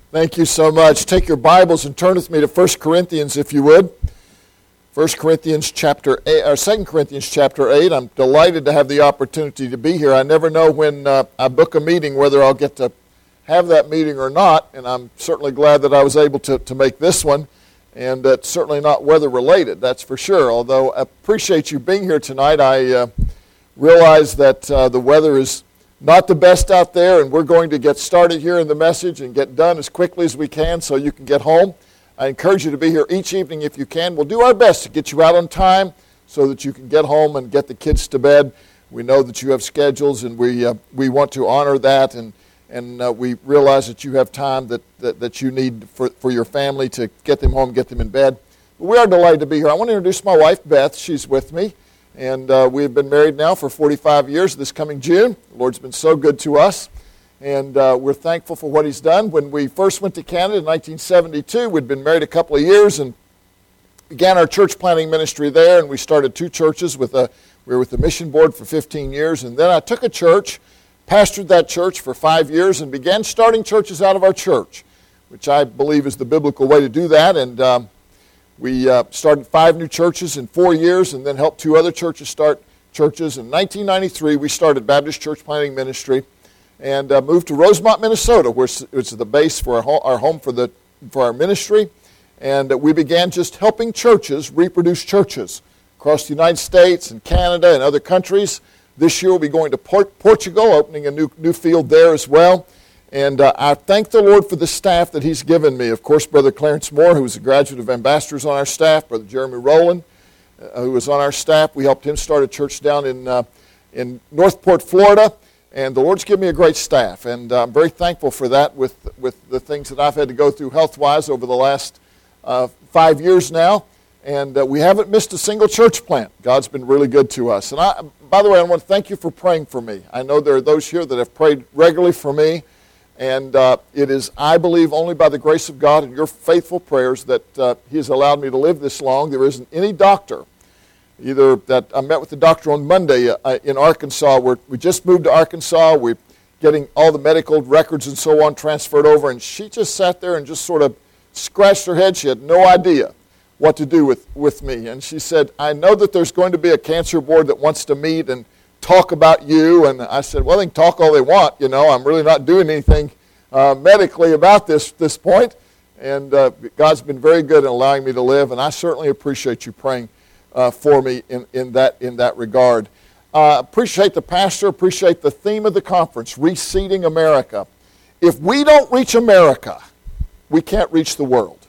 Thank you so much. Take your Bibles and turn with me to 1 Corinthians, if you would. 1 Corinthians chapter 8, or 2 Corinthians chapter 8. I'm delighted to have the opportunity to be here. I never know when I book a meeting whether I'll get to have that meeting or not, and I'm certainly glad that I was able to make this one. And it's certainly not weather-related, that's for sure. Although I appreciate you being here tonight. I realize that the weather is not the best out there, and we're going to get started here in the message and get done as quickly as we can so you can get home. I encourage you to be here each evening if you can. We'll do our best to get you out on time so that you can get home and get the kids to bed. We know that you have schedules, and we want to honor that, and we realize that you have time that you need for your family to get them home, get them in bed. But we are delighted to be here. I want to introduce my wife, Beth. She's with me. And we have been married now for 45 years this coming June. The Lord's been so good to us, and we're thankful for what He's done. When we first went to Canada in 1972, we'd been married a couple of years and began our church planting ministry there, and we started two churches. We were with the mission board for 15 years, and then I took a church, pastored that church for 5 years, and began starting churches out of our church, which I believe is the biblical way to do that. And we started 5 new churches in 4 years and then helped 2 other churches start churches. In 1993, we started Baptist Church Planting Ministry and moved to Rosemont, Minnesota, where it's the base for our home for our ministry. And we began just helping churches reproduce churches across the United States and Canada and other countries. This year we'll be going to Portugal, opening a new field there as well. And I thank the Lord for the staff that He's given me. Of course, Brother Clarence Moore, who is a graduate of Ambassadors on our staff, Brother Jeremy Rowland, who was on our staff. We helped him start a church down in Northport, Florida. And the Lord's given me a great staff. And I'm very thankful for that with the things that I've had to go through health-wise over the last 5 years now. And we haven't missed a single church plant. God's been really good to us. And by the way, I want to thank you for praying for me. I know there are those here that have prayed regularly for me. And it is, I believe, only by the grace of God and your faithful prayers that He has allowed me to live this long. There isn't any doctor, either that I met with the doctor on Monday in Arkansas. We just moved to Arkansas. We're getting all the medical records and so on transferred over. And she just sat there and just sort of scratched her head. She had no idea what to do with me. And she said, I know that there's going to be a cancer board that wants to meet and talk about you. And I said, well, they can talk all they want. You know, I'm really not doing anything medically about this point. And God's been very good in allowing me to live. And I certainly appreciate you praying for me in that regard. Appreciate the pastor, appreciate the theme of the conference, Reseeding America. If we don't reach America, we can't reach the world.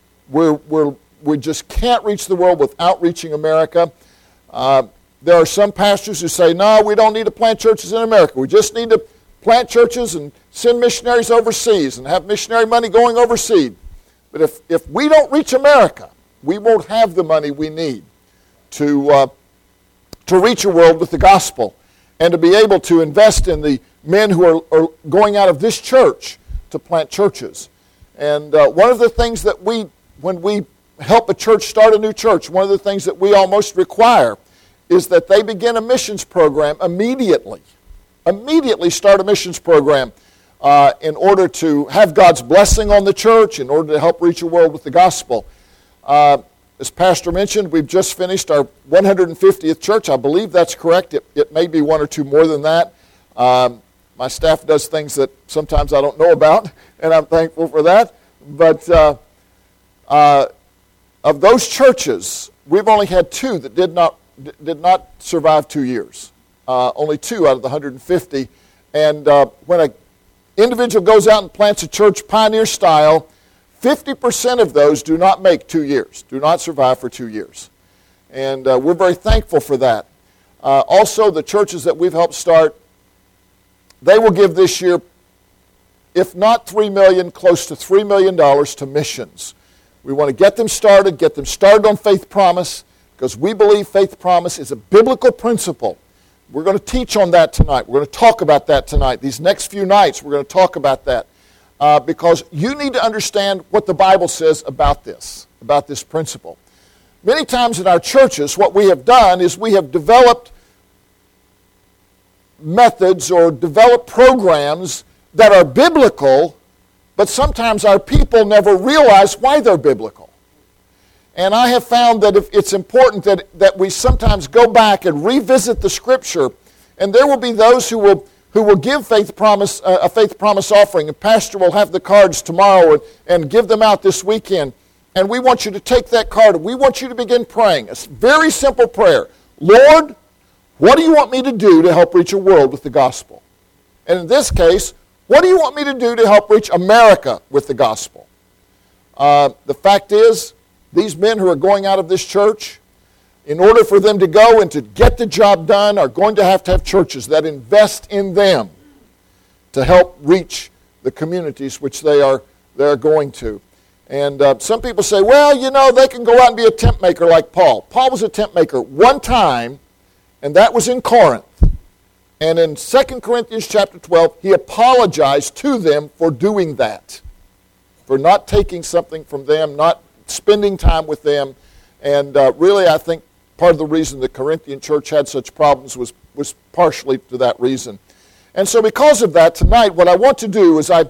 We just can't reach the world without reaching America. There are some pastors who say, no, we don't need to plant churches in America. We just need to plant churches and send missionaries overseas and have missionary money going overseas. But if we don't reach America, we won't have the money we need to reach a world with the gospel and to be able to invest in the men who are going out of this church to plant churches. And one of the things that when we help a church start a new church, one of the things that we almost require is that they begin a missions program immediately. Immediately start a missions program in order to have God's blessing on the church, in order to help reach a world with the gospel. As Pastor mentioned, we've just finished our 150th church. I believe that's correct. It may be 1 or 2 more than that. My staff does things that sometimes I don't know about, and I'm thankful for that. But of those churches, we've only had 2 that did not survive 2 years. Only 2 out of the 150. And when an individual goes out and plants a church pioneer style, 50% of those do not make 2 years, do not survive for 2 years. And we're very thankful for that. Also, the churches that we've helped start, they will give this year, if not $3 million, close to $3 million to missions. We want to get them started on Faith Promise, because we believe Faith Promise is a biblical principle. We're going to teach on that tonight. We're going to talk about that tonight. These next few nights, we're going to talk about that. Because you need to understand what the Bible says about this principle. Many times in our churches, what we have done is we have developed methods or developed programs that are biblical, but sometimes our people never realize why they're biblical. And I have found that it's important that we sometimes go back and revisit the Scripture, and there will be those who will give a faith promise offering. And Pastor will have the cards tomorrow and give them out this weekend. And we want you to take that card and we want you to begin praying. A very simple prayer. Lord, what do you want me to do to help reach a world with the gospel? And in this case, what do you want me to do to help reach America with the gospel? The fact is, these men who are going out of this church, in order for them to go and to get the job done, are going to have churches that invest in them to help reach the communities which they are going to. And some people say, well, they can go out and be a tent maker like Paul. Paul was a tent maker one time, and that was in Corinth. And in 2 Corinthians chapter 12, he apologized to them for doing that, for not taking something from them, not spending time with them. And really, I think part of the reason the Corinthian church had such problems was partially to that reason. And so because of that, tonight, what I want to do is I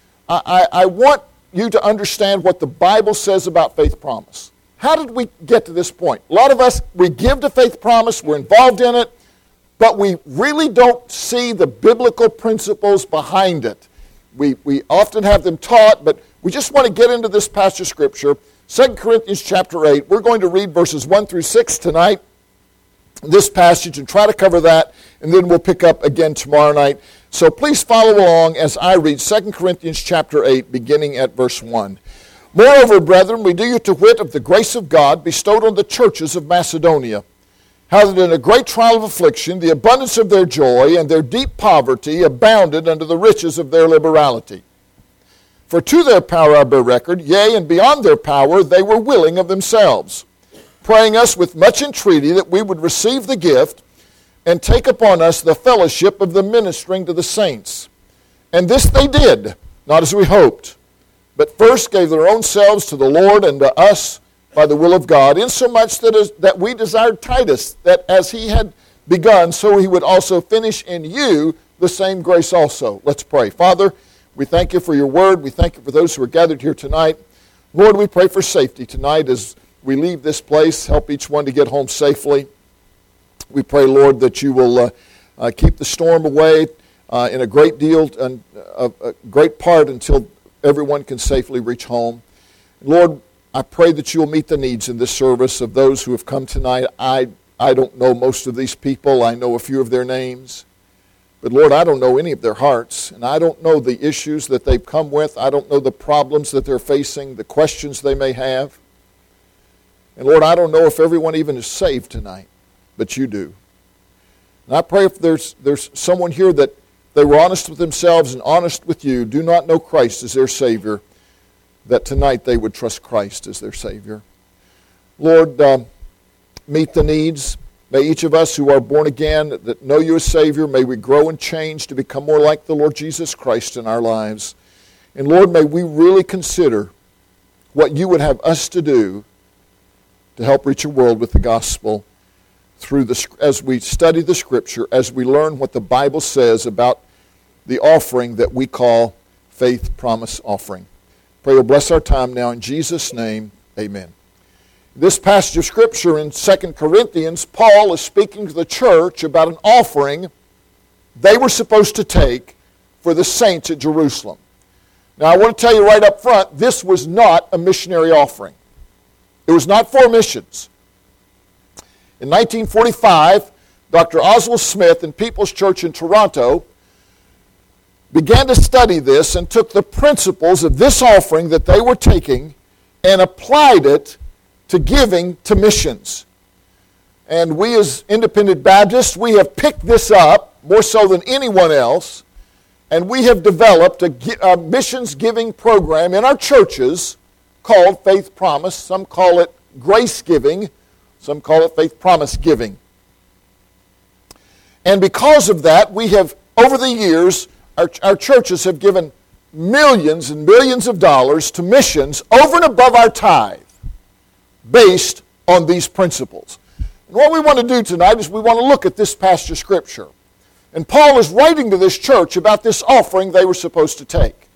want you to understand what the Bible says about faith promise. How did we get to this point? A lot of us, we give to faith promise, we're involved in it, but we really don't see the biblical principles behind it. We often have them taught, but we just want to get into this passage of Scripture. 2 Corinthians chapter 8, we're going to read verses 1 through 6 tonight, this passage, and try to cover that, and then we'll pick up again tomorrow night. So please follow along as I read 2 Corinthians chapter 8, beginning at verse 1. Moreover, brethren, we do you to wit of the grace of God bestowed on the churches of Macedonia, how that in a great trial of affliction, the abundance of their joy and their deep poverty abounded unto the riches of their liberality. For to their power I bear record, yea, and beyond their power they were willing of themselves, praying us with much entreaty that we would receive the gift and take upon us the fellowship of the ministering to the saints. And this they did, not as we hoped, but first gave their own selves to the Lord and to us by the will of God, insomuch that we desired Titus, that as he had begun, so he would also finish in you the same grace also. Let's pray. Father, we thank you for your word. We thank you for those who are gathered here tonight. Lord, we pray for safety tonight as we leave this place. Help each one to get home safely. We pray, Lord, that you will keep the storm away in a great deal, and a great part until everyone can safely reach home. Lord, I pray that you will meet the needs in this service of those who have come tonight. I don't know most of these people. I know a few of their names. But Lord, I don't know any of their hearts, and I don't know the issues that they've come with. I don't know the problems that they're facing, the questions they may have. And Lord, I don't know if everyone even is saved tonight, but you do. And I pray if there's someone here that they were honest with themselves and honest with you, do not know Christ as their Savior, that tonight they would trust Christ as their Savior. Lord, meet the needs. May each of us who are born again, that know you as Savior, may we grow and change to become more like the Lord Jesus Christ in our lives. And Lord, may we really consider what you would have us to do to help reach a world with the gospel as we study the Scripture, as we learn what the Bible says about the offering that we call faith promise offering. Pray you'll bless our time now in Jesus' name, amen. This passage of Scripture in 2 Corinthians, Paul is speaking to the church about an offering they were supposed to take for the saints at Jerusalem. Now I want to tell you right up front, this was not a missionary offering. It was not for missions. In 1945, Dr. Oswald Smith in People's Church in Toronto began to study this and took the principles of this offering that they were taking and applied it to giving to missions. And we as independent Baptists, we have picked this up more so than anyone else, and we have developed a missions giving program in our churches called Faith Promise. Some call it grace giving, some call it faith promise giving. And because of that, we have, over the years, our churches have given millions and millions of dollars to missions over and above our tithe, based on these principles. And what we want to do tonight is we want to look at this passage of Scripture. And Paul is writing to this church about this offering they were supposed to take.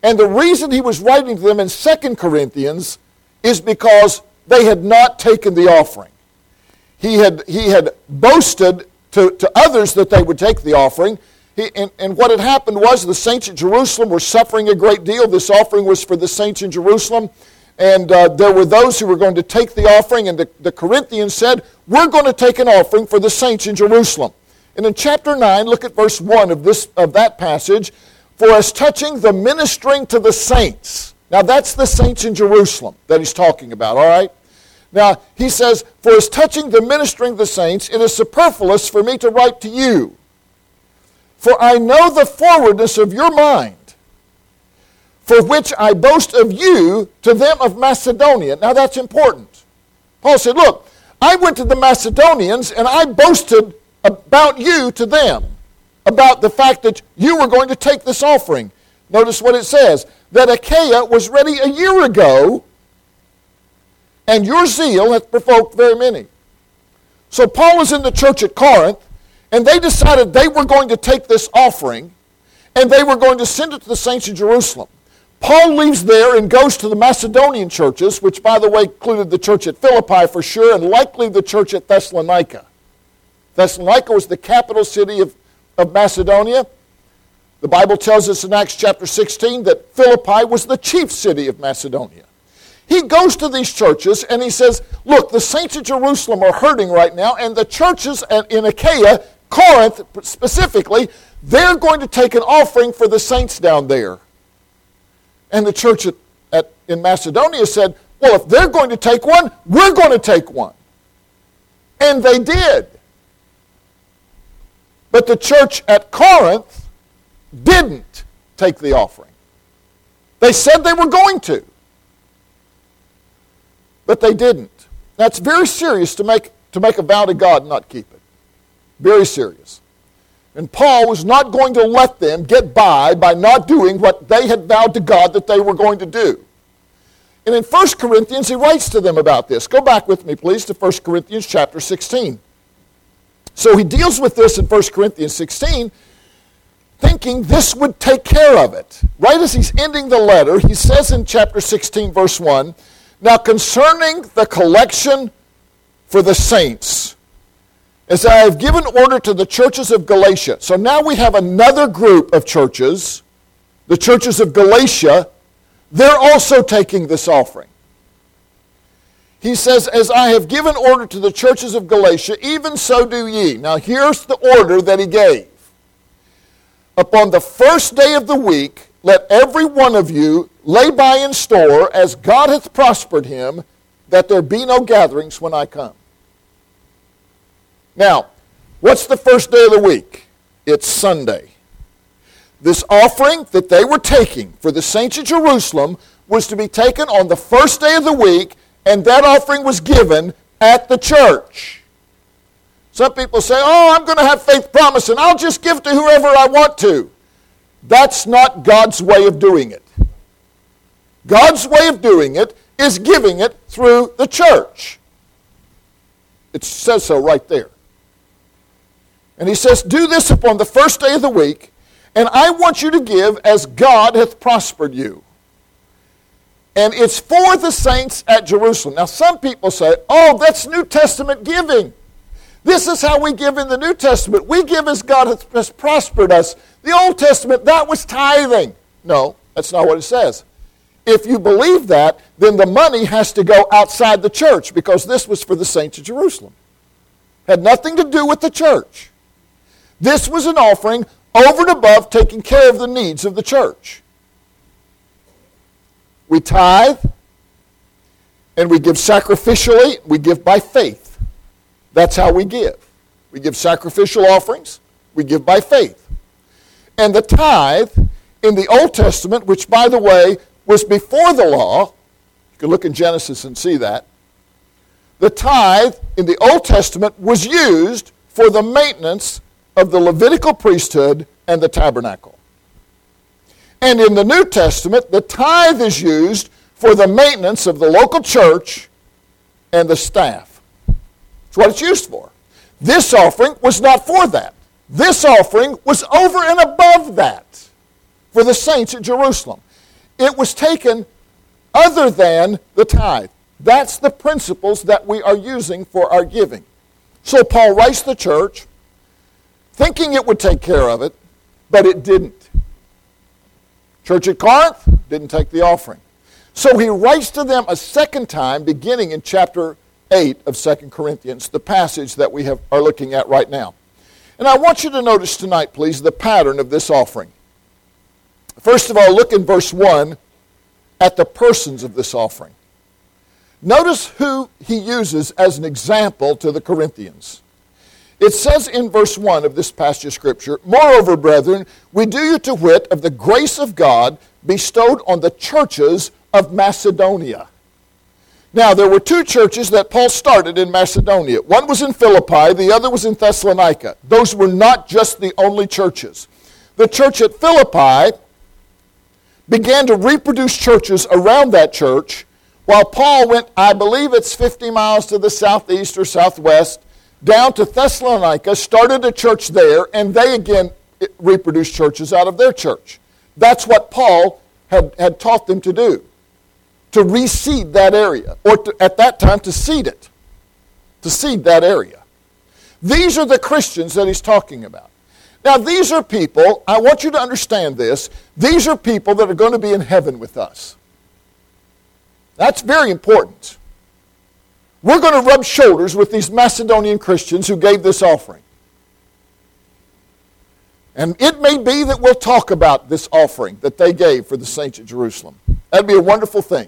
And the reason he was writing to them in 2 Corinthians is because they had not taken the offering. He had boasted to others that they would take the offering. And what had happened was the saints at Jerusalem were suffering a great deal. This offering was for the saints in Jerusalem. And there were those who were going to take the offering. And the Corinthians said, we're going to take an offering for the saints in Jerusalem. And in chapter 9, look at verse 1 of that passage. For as touching the ministering to the saints. Now that's the saints in Jerusalem that he's talking about, all right? Now he says, for as touching the ministering to the saints, it is superfluous for me to write to you. For I know the forwardness of your mind, for which I boast of you to them of Macedonia. Now that's important. Paul said, look, I went to the Macedonians and I boasted about you to them, about the fact that you were going to take this offering. Notice what it says, that Achaia was ready a year ago, and your zeal hath provoked very many. So Paul is in the church at Corinth, and they decided they were going to take this offering, and they were going to send it to the saints in Jerusalem. Paul leaves there and goes to the Macedonian churches, which, by the way, included the church at Philippi for sure, and likely the church at Thessalonica. Thessalonica was the capital city of Macedonia. The Bible tells us in Acts chapter 16 that Philippi was the chief city of Macedonia. He goes to these churches and he says, look, the saints of Jerusalem are hurting right now, and the churches in Achaia, Corinth specifically, they're going to take an offering for the saints down there. And the church in Macedonia said, well, if they're going to take one, we're going to take one. And they did. But the church at Corinth didn't take the offering. They said they were going to, but they didn't. That's very serious to make a vow to God and not keep it. Very serious. And Paul was not going to let them get by not doing what they had vowed to God that they were going to do. And in 1 Corinthians, he writes to them about this. Go back with me, please, to 1 Corinthians chapter 16. So he deals with this in 1 Corinthians 16, thinking this would take care of it. Right as he's ending the letter, he says in chapter 16, verse 1, now concerning the collection for the saints, as I have given order to the churches of Galatia. So now we have another group of churches, the churches of Galatia. They're also taking this offering. He says, as I have given order to the churches of Galatia, even so do ye. Now here's the order that he gave. Upon the first day of the week, let every one of you lay by in store, as God hath prospered him, that there be no gatherings when I come. Now, what's the first day of the week? It's Sunday. This offering that they were taking for the saints of Jerusalem was to be taken on the first day of the week, and that offering was given at the church. Some people say, oh, I'm going to have faith promise and I'll just give to whoever I want to. That's not God's way of doing it. God's way of doing it is giving it through the church. It says so right there. And he says, do this upon the first day of the week, and I want you to give as God hath prospered you. And it's for the saints at Jerusalem. Now some people say, oh, that's New Testament giving. This is how we give in the New Testament. We give as God has prospered us. The Old Testament, that was tithing. No, that's not what it says. If you believe that, then the money has to go outside the church, because this was for the saints of Jerusalem. Had nothing to do with the church. This was an offering over and above taking care of the needs of the church. We tithe, and we give sacrificially. We give by faith. That's how we give. We give sacrificial offerings. We give by faith. And the tithe in the Old Testament, which, by the way, was before the law, you can look in Genesis and see that, the tithe in the Old Testament was used for the maintenance of the Levitical priesthood and the tabernacle. And in the New Testament, the tithe is used for the maintenance of the local church and the staff. That's what it's used for. This offering was not for that. This offering was over and above that for the saints at Jerusalem. it was taken other than the tithe. That's the principles that we are using for our giving. So Paul writes to the church, thinking it would take care of it, but it didn't. Church at Corinth didn't take the offering. So he writes to them a second time, beginning in chapter 8 of 2 Corinthians, the passage that we are looking at right now. And I want you to notice tonight, please, the pattern of this offering. First of all, look in verse 1 at the persons of this offering. Notice who he uses as an example to the Corinthians. It says in verse 1 of this passage of Scripture, "Moreover, brethren, we do you to wit of the grace of God bestowed on the churches of Macedonia." Now, there were two churches that Paul started in Macedonia. One was in Philippi, the other was in Thessalonica. Those were not just the only churches. The church at Philippi began to reproduce churches around that church, while Paul went, I believe it's 50 miles to the southeast or southwest, down to Thessalonica, started a church there, and they again reproduced churches out of their church. That's what Paul had taught them to do, to reseed that area, or at that time to seed it, to seed that area. These are the Christians that he's talking about. Now these are people, I want you to understand this, these are people that are going to be in heaven with us. That's very important. We're going to rub shoulders with these Macedonian Christians who gave this offering. And it may be that we'll talk about this offering that they gave for the saints at Jerusalem. That'd be a wonderful thing.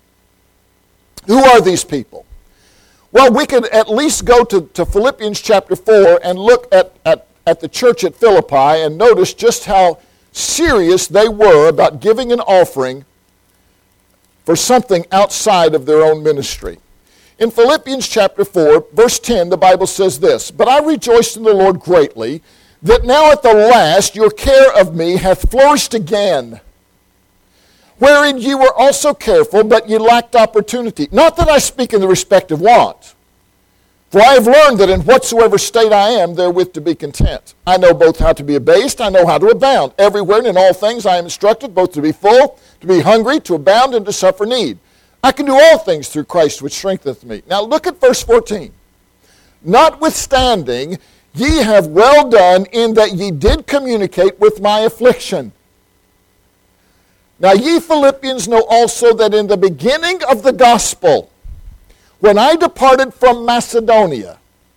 Who are these people? Well, we could at least go to Philippians chapter 4 and look at the church at Philippi and notice just how serious they were about giving an offering for something outside of their own ministry. In Philippians chapter 4, verse 10, the Bible says this, "But I rejoiced in the Lord greatly, that now at the last your care of me hath flourished again, wherein ye were also careful, but ye lacked opportunity. Not that I speak in the respect of want, for I have learned that in whatsoever state I am, therewith to be content. I know both how to be abased, I know how to abound. Everywhere and in all things I am instructed, both to be full, to be hungry, to abound, and to suffer need. I can do all things through Christ which strengtheneth me." Now look at verse 14. "Notwithstanding, ye have well done in that ye did communicate with my affliction. Now ye Philippians know also that in the beginning of the gospel, when I departed from Macedonia,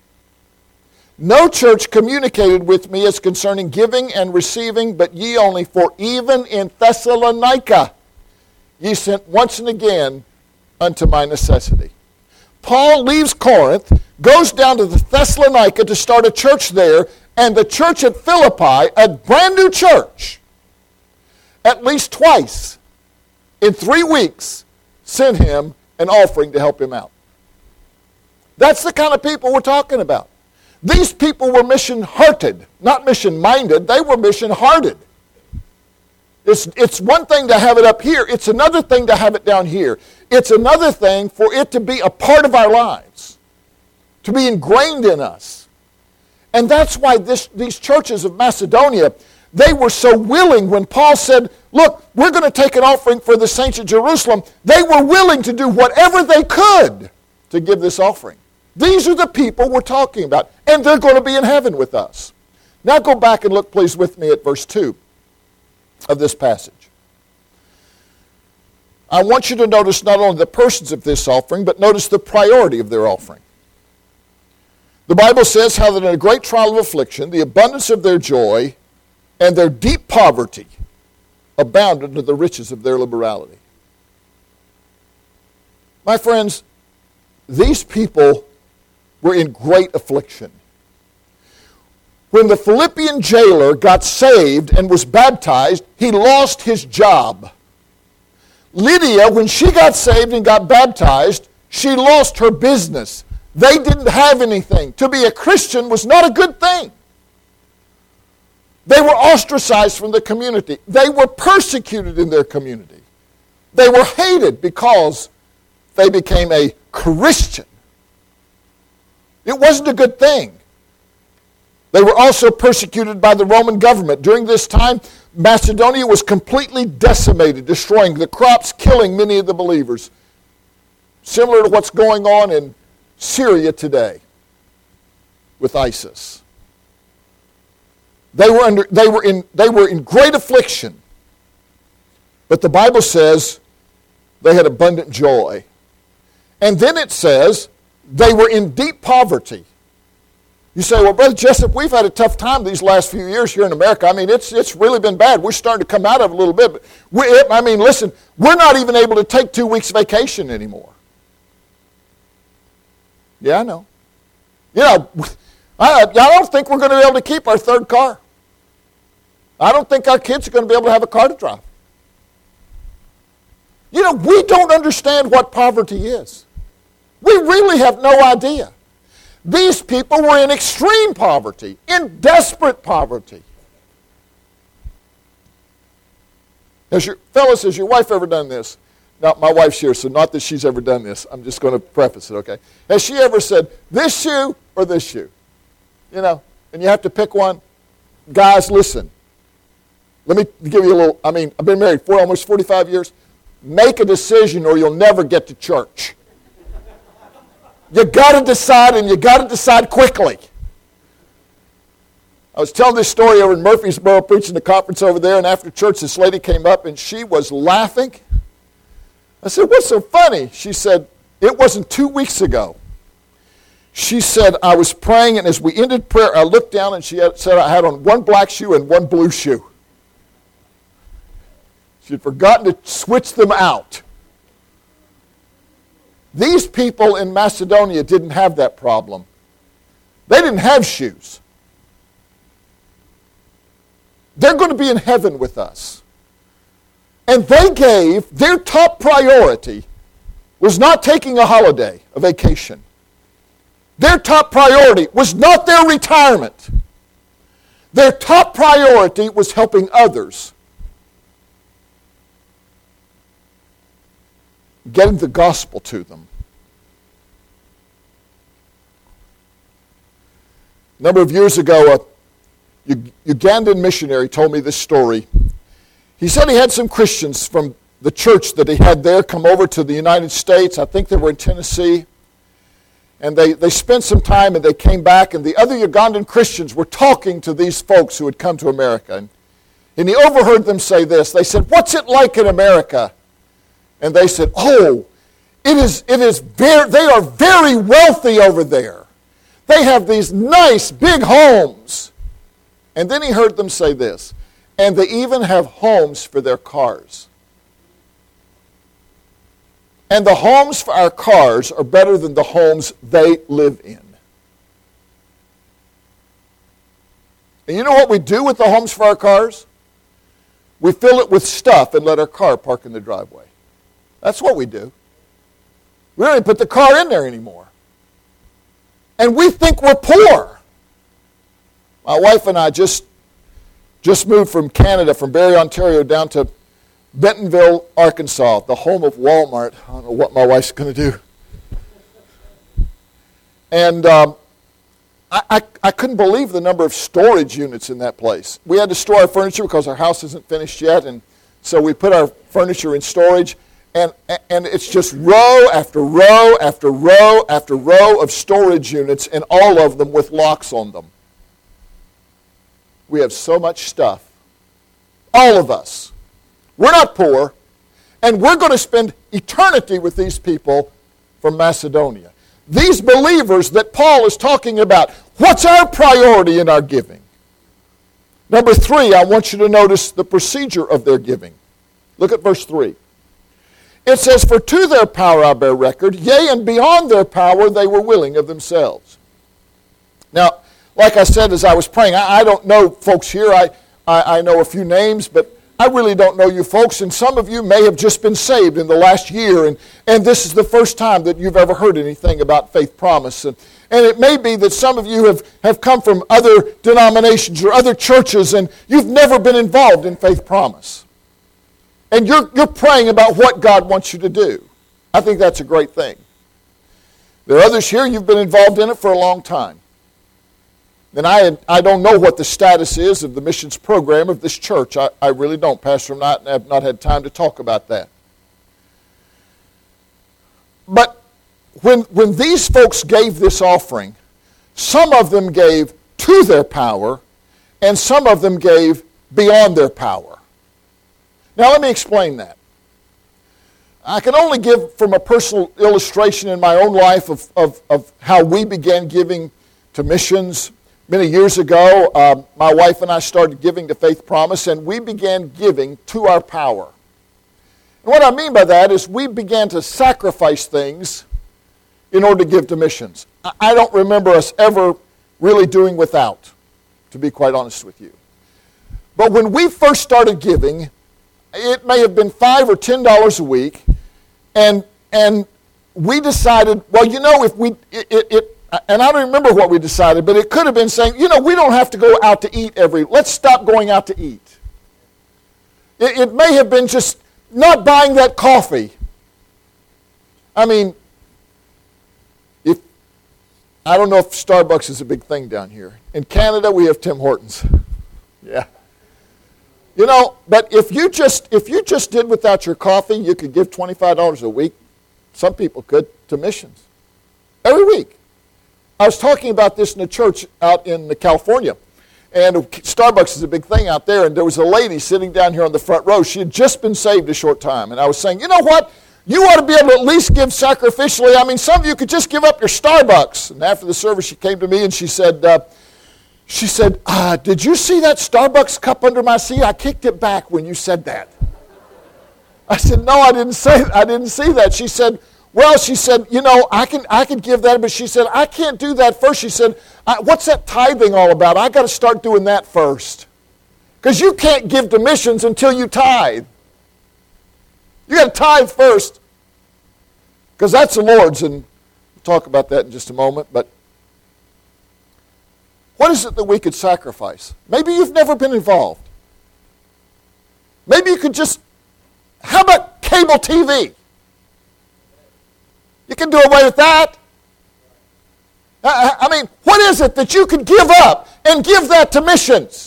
no church communicated with me as concerning giving and receiving, but ye only, for even in Thessalonica ye sent once and again unto my necessity." Paul leaves Corinth, goes down to Thessalonica to start a church there, and the church at Philippi, a brand new church, at least twice in 3 weeks, sent him an offering to help him out. That's the kind of people we're talking about. These people were mission-hearted, not mission-minded. They were mission-hearted. It's one thing to have it up here. It's another thing to have it down here. It's another thing for it to be a part of our lives, to be ingrained in us. And that's why these churches of Macedonia, they were so willing when Paul said, look, we're going to take an offering for the saints at Jerusalem. They were willing to do whatever they could to give this offering. These are the people we're talking about, and they're going to be in heaven with us. Now go back and look, please, with me at verse 2 of this passage. I want you to notice not only the persons of this offering, but notice the priority of their offering. The Bible says how that in a great trial of affliction, the abundance of their joy and their deep poverty abounded to the riches of their liberality. My friends, these people were in great affliction. When the Philippian jailer got saved and was baptized, he lost his job. Lydia, when she got saved and got baptized, she lost her business. They didn't have anything. To be a Christian was not a good thing. They were ostracized from the community. They were persecuted in their community. They were hated because they became a Christian. It wasn't a good thing. They were also persecuted by the Roman government. During this time, Macedonia was completely decimated, destroying the crops, killing many of the believers. Similar to what's going on in Syria today with ISIS. They were in great affliction. But the Bible says they had abundant joy. And then it says they were in deep poverty. You say, well, Brother Jessup, we've had a tough time these last few years here in America. I mean, it's really been bad. We're starting to come out of it a little bit. But listen, we're not even able to take 2 weeks vacation anymore. Yeah, I know. I don't think we're going to be able to keep our third car. I don't think our kids are going to be able to have a car to drive. We don't understand what poverty is. We really have no idea. These people were in extreme poverty, in desperate poverty. Has your wife ever done this? Now, my wife's here, so not that she's ever done this. I'm just going to preface it, okay? Has she ever said, this shoe or this shoe? And you have to pick one. Guys, listen. Let me give you a little, I've been married for almost 45 years. Make a decision or you'll never get to church. You got to decide, and you got to decide quickly. I was telling this story over in Murfreesboro, preaching a conference over there, and after church, this lady came up, and she was laughing. I said, what's so funny? She said, it wasn't 2 weeks ago. She said, I was praying, and as we ended prayer, I looked down, and she said I had on one black shoe and one blue shoe. She had forgotten to switch them out. These people in Macedonia didn't have that problem. They didn't have shoes. They're going to be in heaven with us. And they gave, their top priority was not taking a holiday, a vacation. Their top priority was not their retirement. Their top priority was helping others. Getting the gospel to them. A number of years ago, a Ugandan missionary told me this story. He said he had some Christians from the church that he had there come over to the United States. I think they were in Tennessee. And they spent some time and they came back, and the other Ugandan Christians were talking to these folks who had come to America. And he overheard them say this. They said, what's it like in America? And they said, oh, they are very wealthy over there. They have these nice big homes. And then he heard them say this, and they even have homes for their cars. And the homes for our cars are better than the homes they live in. And you know what we do with the homes for our cars? We fill it with stuff and let our car park in the driveway. That's what we do. We don't even put the car in there anymore. And we think we're poor. My wife and I just moved from Canada, from Barrie, Ontario, down to Bentonville, Arkansas, the home of Walmart. I don't know what my wife's going to do. And I couldn't believe the number of storage units in that place. We had to store our furniture because our house isn't finished yet, and so we put our furniture in storage. And it's just row after row after row after row of storage units, and all of them with locks on them. We have so much stuff. All of us. We're not poor, and we're going to spend eternity with these people from Macedonia. These believers that Paul is talking about, what's our priority in our giving? Number 3, I want you to notice the procedure of their giving. Look at verse 3. It says, for to their power I bear record, yea, and beyond their power they were willing of themselves. Now, like I said as I was praying, I don't know folks here. I know a few names, but I really don't know you folks, and some of you may have just been saved in the last year, and this is the first time that you've ever heard anything about Faith Promise. And it may be that some of you have come from other denominations or other churches, and you've never been involved in Faith Promise. And you're praying about what God wants you to do. I think that's a great thing. There are others here, you've been involved in it for a long time. And I don't know what the status is of the missions program of this church. I really don't. Pastor and I have not had time to talk about that. But when these folks gave this offering, some of them gave to their power, and some of them gave beyond their power. Now let me explain that. I can only give from a personal illustration in my own life of how we began giving to missions. Many years ago, my wife and I started giving to Faith Promise, and we began giving to our power. And what I mean by that is we began to sacrifice things in order to give to missions. I don't remember us ever really doing without, to be quite honest with you. But when we first started giving, it may have been $5 or $10 a week, and we decided, well, you know, if we and I don't remember what we decided, but it could have been saying, you know, we don't have to go out to eat let's stop going out to eat. It may have been just not buying that coffee. I mean, I don't know if Starbucks is a big thing down here. In Canada, we have Tim Hortons. Yeah. You know, but if you just did without your coffee, you could give $25 a week. Some people could to missions. Every week. I was talking about this in a church out in California, and Starbucks is a big thing out there, and there was a lady sitting down here on the front row. She had just been saved a short time, and I was saying, you know what? You ought to be able to at least give sacrificially. I mean, some of you could just give up your Starbucks. And after the service, she came to me and she said, did you see that Starbucks cup under my seat? I kicked it back when you said that. I said, no, I didn't see that. She said, you know, I can give that, but she said, I can't do that first. She said, what's that tithing all about? I got to start doing that first. Because you can't give to missions until you tithe. You got to tithe first. Because that's the Lord's, and we'll talk about that in just a moment. But what is it that we could sacrifice? Maybe you've never been involved. Maybe you could just, how about cable TV? You can do away with that. I mean, what is it that you could give up and give that to missions?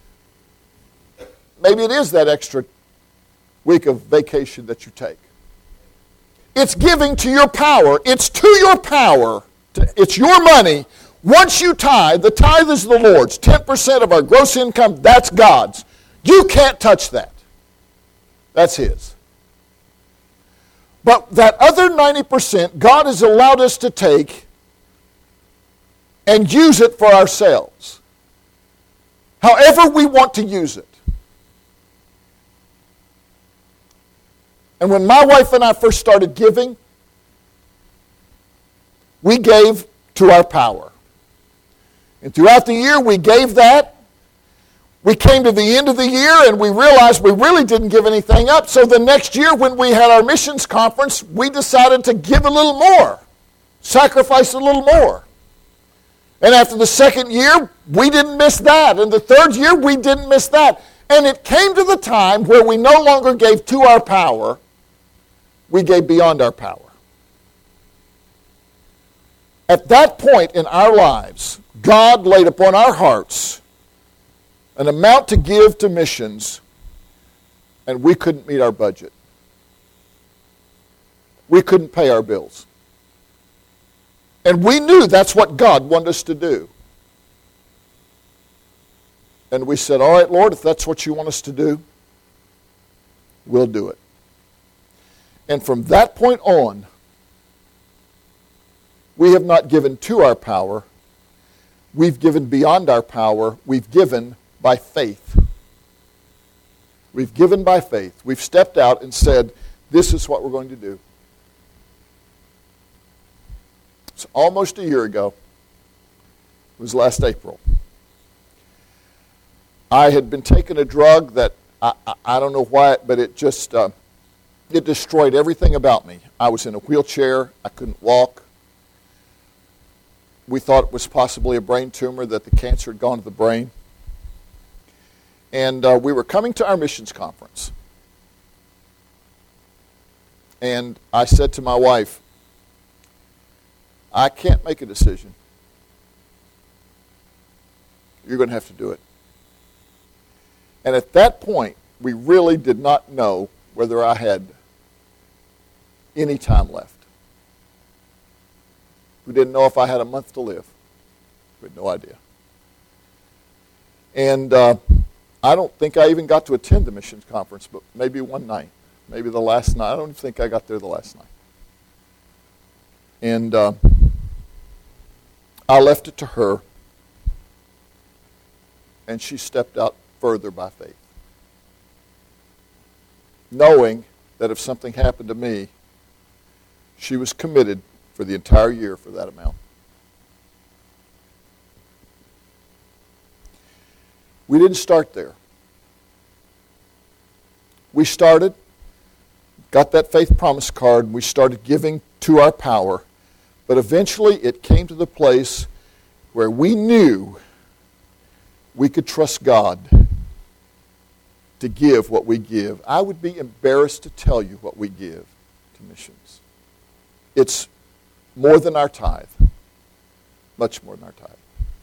Maybe it is that extra week of vacation that you take. It's giving to your power. It's to your power. It's your money. Once you tithe, the tithe is the Lord's. 10% of our gross income, that's God's. You can't touch that. That's His. But that other 90%, God has allowed us to take and use it for ourselves. However we want to use it. And when my wife and I first started giving, we gave to our power. And throughout the year, we gave that. We came to the end of the year and we realized we really didn't give anything up. So the next year when we had our missions conference, we decided to give a little more, sacrifice a little more. And after the second year, we didn't miss that. And the third year, we didn't miss that. And it came to the time where we no longer gave to our power, we gave beyond our power. At that point in our lives, God laid upon our hearts an amount to give to missions, and we couldn't meet our budget. We couldn't pay our bills. And we knew that's what God wanted us to do. And we said, all right, Lord, if that's what you want us to do, we'll do it. And from that point on, we have not given to our power. We've given beyond our power. We've given by faith. We've given by faith. We've stepped out and said, this is what we're going to do. It's almost a year ago. It was last April. I had been taking a drug that, I don't know why, but it just, it destroyed everything about me. I was in a wheelchair. I couldn't walk. We thought it was possibly a brain tumor, that the cancer had gone to the brain. And we were coming to our missions conference. And I said to my wife, I can't make a decision. You're going to have to do it. And at that point, we really did not know whether I had any time left. We didn't know if I had a month to live. We had no idea. And I don't think I even got to attend the missions conference, but maybe one night. Maybe the last night. I don't think I got there the last night. And I left it to her, and she stepped out further by faith, knowing that if something happened to me, she was committed for the entire year for that amount. We didn't start there. We started, got that faith promise card, and we started giving to our power. But eventually it came to the place where we knew we could trust God to give what we give. I would be embarrassed to tell you what we give to missions. It's more than our tithe. Much more than our tithe.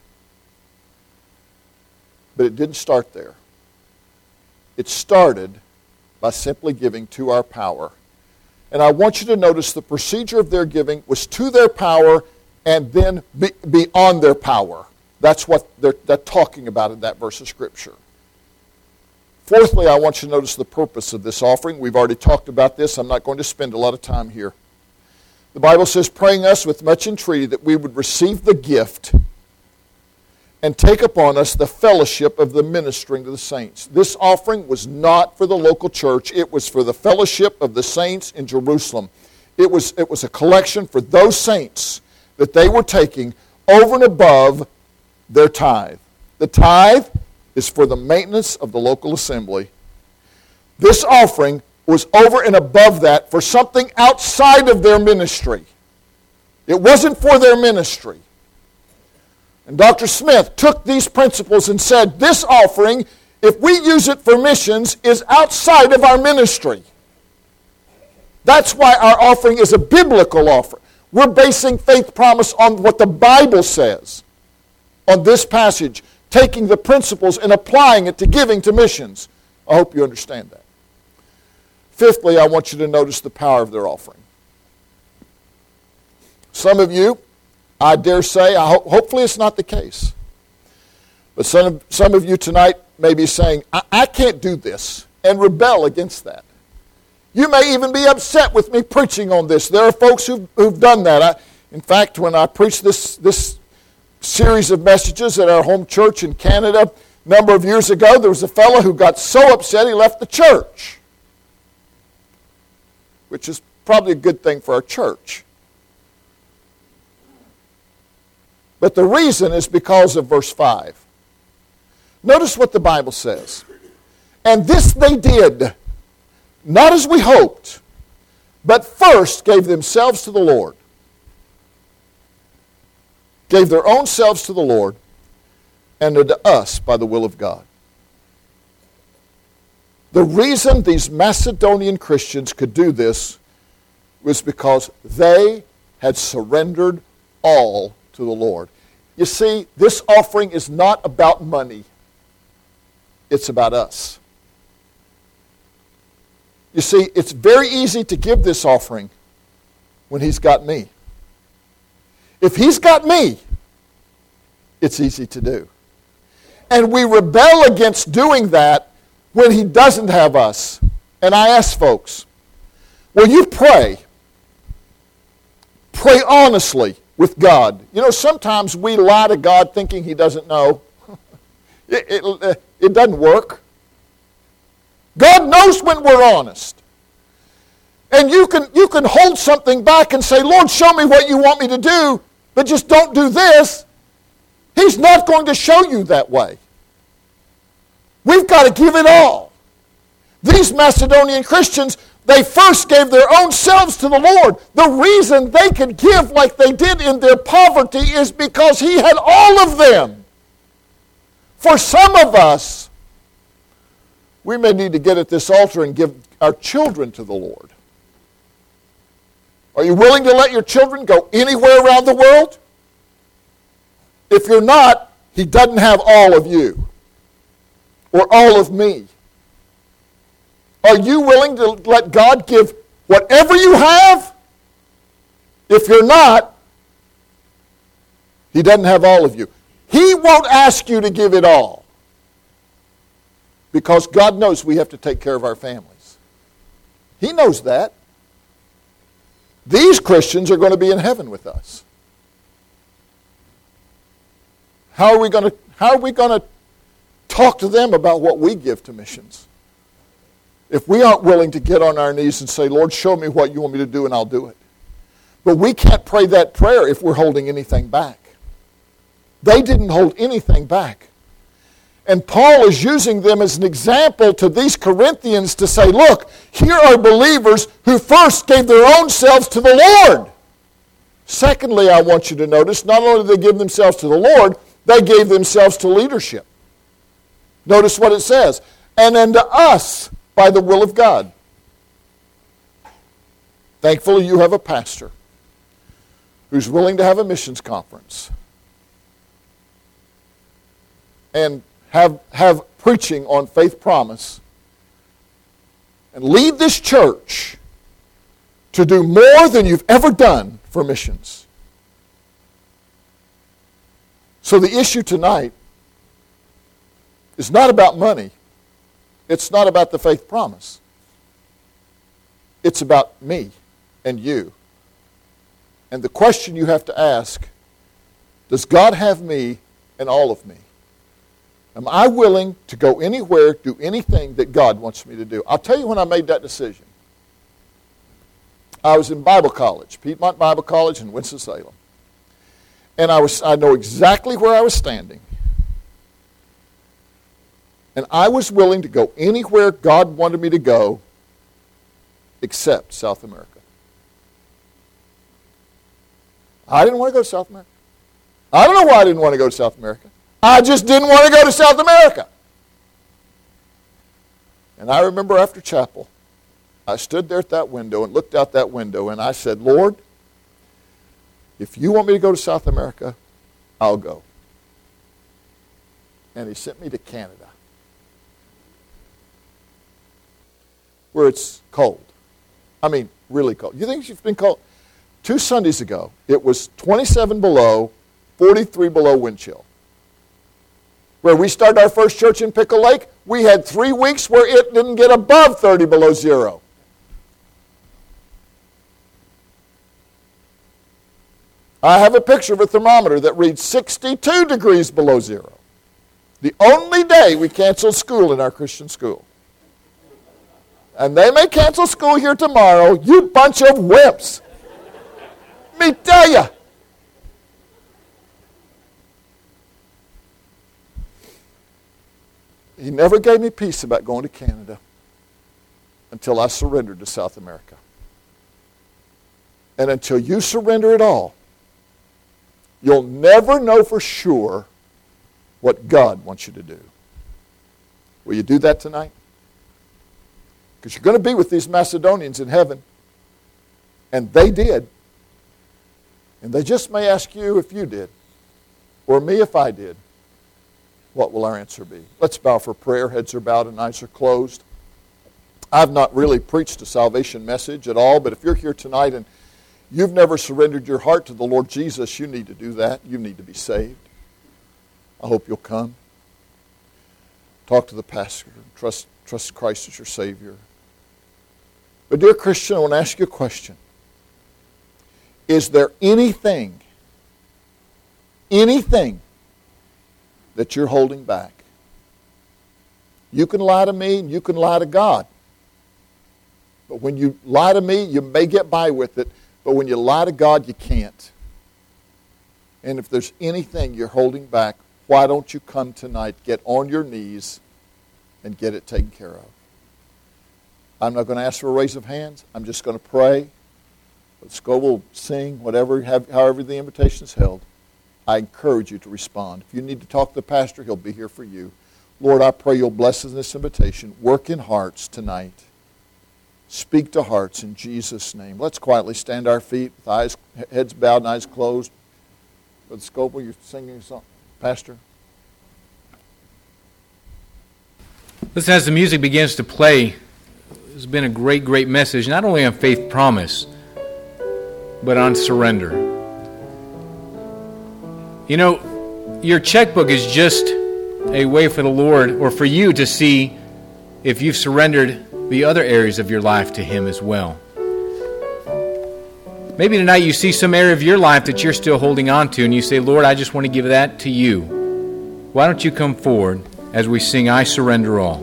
But it didn't start there. It started by simply giving to our power. And I want you to notice the procedure of their giving was to their power and then beyond their power. That's what they're talking about in that verse of Scripture. Fourthly, I want you to notice the purpose of this offering. We've already talked about this. I'm not going to spend a lot of time here. The Bible says, praying us with much entreaty that we would receive the gift and take upon us the fellowship of the ministering to the saints. This offering was not for the local church. It was for the fellowship of the saints in Jerusalem. It was a collection for those saints that they were taking over and above their tithe. The tithe is for the maintenance of the local assembly. This offering was over and above that for something outside of their ministry. It wasn't for their ministry. And Dr. Smith took these principles and said, this offering, if we use it for missions, is outside of our ministry. That's why our offering is a biblical offering. We're basing faith promise on what the Bible says on this passage, taking the principles and applying it to giving to missions. I hope you understand that. Fifthly, I want you to notice the power of their offering. Some of you, I dare say, hopefully it's not the case, but some of you tonight may be saying, I can't do this, and rebel against that. You may even be upset with me preaching on this. There are folks who've done that. In fact, when I preached this series of messages at our home church in Canada a number of years ago, there was a fellow who got so upset he left the church, which is probably a good thing for our church. But the reason is because of verse 5. Notice what the Bible says. And this they did, not as we hoped, but first gave themselves to the Lord. Gave their own selves to the Lord and unto us by the will of God. The reason these Macedonian Christians could do this was because they had surrendered all to the Lord. You see, this offering is not about money. It's about us. You see, it's very easy to give this offering when He's got me. If He's got me, it's easy to do. And we rebel against doing that when He doesn't have us. And I ask folks, will you pray? Pray honestly with God. You know, sometimes we lie to God thinking He doesn't know. It doesn't work. God knows when we're honest. And you can hold something back and say, Lord, show me what you want me to do, but just don't do this. He's not going to show you that way. We've got to give it all. These Macedonian Christians, they first gave their own selves to the Lord. The reason they could give like they did in their poverty is because He had all of them. For some of us, we may need to get at this altar and give our children to the Lord. Are you willing to let your children go anywhere around the world? If you're not, He doesn't have all of you or all of me. Are you willing to let God give whatever you have? If you're not, He doesn't have all of you. He won't ask you to give it all, because God knows we have to take care of our families. He knows that. These Christians are going to be in heaven with us. How are we going to talk to them about what we give to missions if we aren't willing to get on our knees and say, Lord, show me what you want me to do and I'll do it? But we can't pray that prayer if we're holding anything back. They didn't hold anything back. And Paul is using them as an example to these Corinthians to say, look, here are believers who first gave their own selves to the Lord. Secondly, I want you to notice, not only did they give themselves to the Lord, they gave themselves to leadership. Notice what it says, and unto us by the will of God. Thankfully, you have a pastor who's willing to have a missions conference and have preaching on faith promise and lead this church to do more than you've ever done for missions. So the issue tonight is not about money. It's not about the faith promise. It's about me and you. And the question you have to ask, does God have me and all of me? Am I willing to go anywhere, do anything that God wants me to do? I'll tell you when I made that decision. I was in Bible college, Piedmont Bible College in Winston-Salem. And I know exactly where I was standing. And I was willing to go anywhere God wanted me to go except South America. I didn't want to go to South America. I don't know why I didn't want to go to South America. I just didn't want to go to South America. And I remember after chapel, I stood there at that window and looked out that window and I said, Lord, if you want me to go to South America, I'll go. And He sent me to Canada, where it's cold. I mean, really cold. You think it's been cold? 2 Sundays ago, it was 27 below, 43 below wind chill. Where we started our first church in Pickle Lake, we had 3 weeks where it didn't get above 30 below zero. I have a picture of a thermometer that reads 62 degrees below zero. The only day we canceled school in our Christian school. And they may cancel school here tomorrow, you bunch of wimps. Let me tell you. He never gave me peace about going to Canada until I surrendered to South America. And until you surrender it all, you'll never know for sure what God wants you to do. Will you do that tonight? Because you're going to be with these Macedonians in heaven. And they did. And they just may ask you if you did. Or me if I did. What will our answer be? Let's bow for prayer. Heads are bowed and eyes are closed. I've not really preached a salvation message at all, but if you're here tonight and you've never surrendered your heart to the Lord Jesus, you need to do that. You need to be saved. I hope you'll come. Talk to the pastor. Trust Christ as your Savior. But dear Christian, I want to ask you a question. Is there anything that you're holding back? You can lie to me and you can lie to God. But when you lie to me, you may get by with it. But when you lie to God, you can't. And if there's anything you're holding back, why don't you come tonight, get on your knees, and get it taken care of? I'm not going to ask for a raise of hands. I'm just going to pray. Let's go, we'll sing, however the invitation is held. I encourage you to respond. If you need to talk to the pastor, he'll be here for you. Lord, I pray you'll bless this invitation. Work in hearts tonight. Speak to hearts in Jesus' name. Let's quietly stand our feet with heads bowed and eyes closed. Brother Scoble, you're singing a song. Pastor? Listen, as the music begins to play, it's been a great, great message, not only on faith promise, but on surrender. You know, your checkbook is just a way for the Lord, or for you to see if you've surrendered the other areas of your life to Him as well. Maybe tonight you see some area of your life that you're still holding on to, and you say, Lord, I just want to give that to you. Why don't you come forward as we sing, I Surrender All.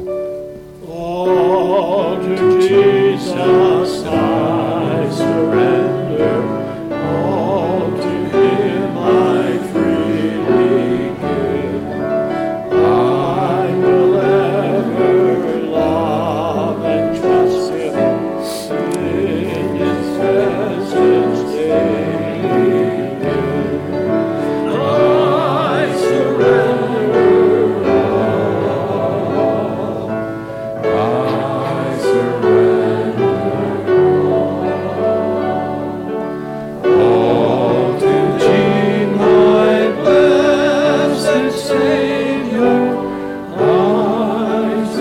All to Jesus I surrender, all to Him I freely give. I will ever love and trust Him in His presence daily give. I surrender all. I surrender all to Thee, my blessed Savior. I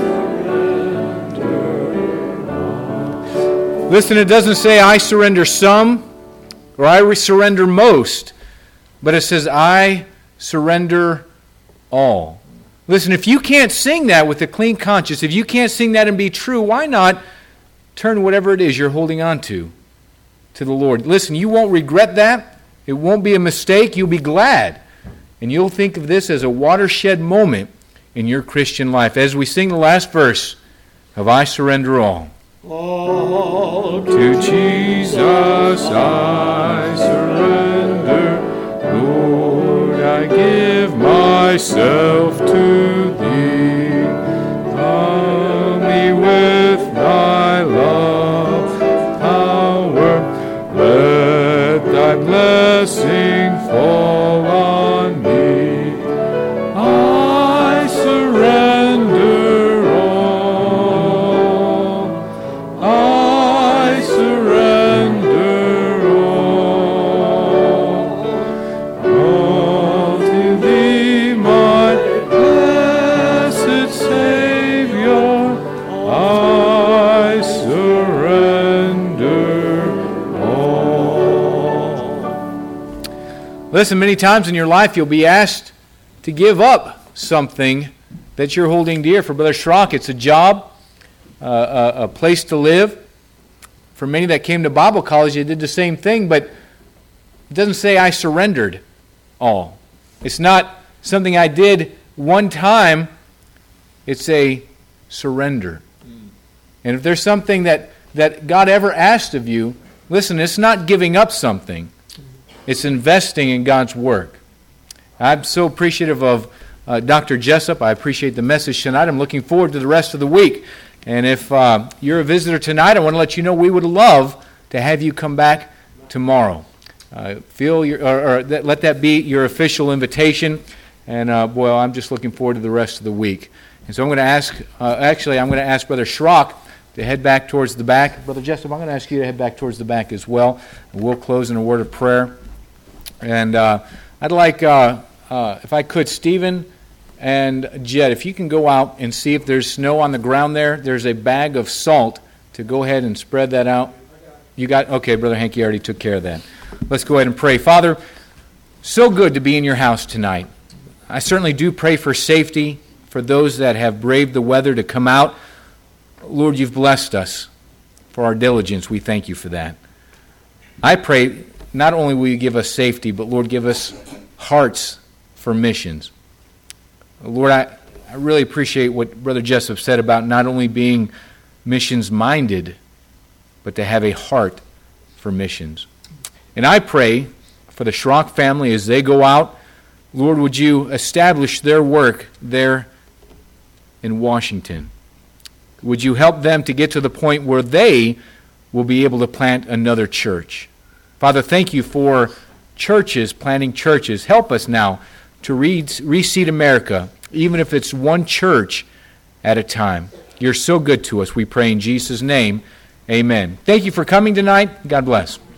surrender all. Listen, it doesn't say I surrender some or I surrender most, but it says I surrender all. Listen, if you can't sing that with a clean conscience, if you can't sing that and be true, why not turn whatever it is you're holding on to the Lord? Listen, you won't regret that. It won't be a mistake. You'll be glad. And you'll think of this as a watershed moment in your Christian life as we sing the last verse of I Surrender All. All To Jesus I surrender, Lord, I give myself to Thee. Fill me with Thy love, power, let Thy blessing fall on me. I surrender all. I surrender all to Thee, my blessed Savior. I surrender all. Listen, many times in your life you'll be asked to give up something that you're holding dear. For Brother Schrock, it's a job, a place to live. For many that came to Bible college, they did the same thing, but it doesn't say I surrendered all. It's not something I did one time. It's a surrender. And if there's something that God ever asked of you, listen, it's not giving up something. It's investing in God's work. I'm so appreciative of Dr. Jessup. I appreciate the message tonight. I'm looking forward to the rest of the week. And if you're a visitor tonight, I want to let you know we would love to have you come back tomorrow. Let that be your official invitation. And boy, I'm just looking forward to the rest of the week. And so I'm going to ask, I'm going to ask Brother Schrock to head back towards the back. Brother Jessup, I'm going to ask you to head back towards the back as well. And we'll close in a word of prayer. And I'd like, if I could, Stephen and Jed, if you can go out and see if there's snow on the ground there. There's a bag of salt to go ahead and spread that out. You got, okay, Brother Hankey already took care of that. Let's go ahead and pray. Father, so good to be in your house tonight. I certainly do pray for safety for those that have braved the weather to come out. Lord, you've blessed us for our diligence. We thank you for that. I pray not only will you give us safety, but Lord, give us hearts for missions. Lord, I really appreciate what Brother Jessup said about not only being missions-minded, but to have a heart for missions. And I pray for the Schrock family as they go out. Lord, would you establish their work there in Washington? Would you help them to get to the point where they will be able to plant another church? Father, thank you for churches, planting churches. Help us now to reseed America, even if it's one church at a time. You're so good to us. We pray in Jesus' name. Amen. Thank you for coming tonight. God bless.